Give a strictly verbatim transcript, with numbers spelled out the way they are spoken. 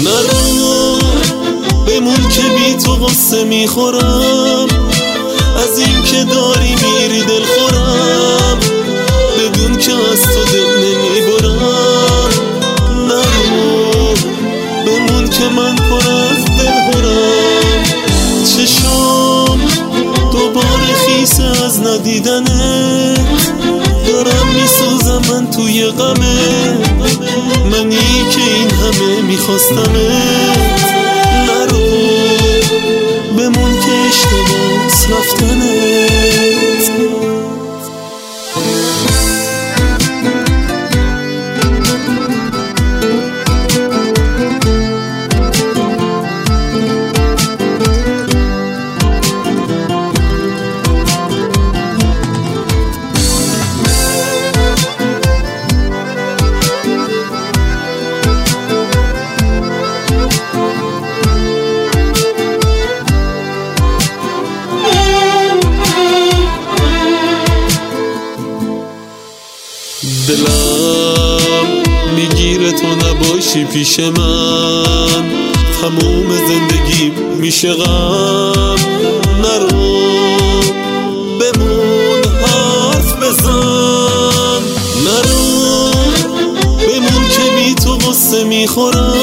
نرو بمون که بی تو غصه میخورم، از این که داری میری دل خورم، بدون که از تو دل نمیبرم. نرو بمون که من پر از دل هرم، چشام دوباره خیسه از ندیدنت، دارم میسوزم من توی غمه، منی که این همه میخواستمت. نرو بمون که اشتباس رفتنت. دلم میگیره تو نباشی پیش من، تموم زندگی میشه غم. نرو بمون حرف بزن، نرو بمون که بی تو غصه میخورم،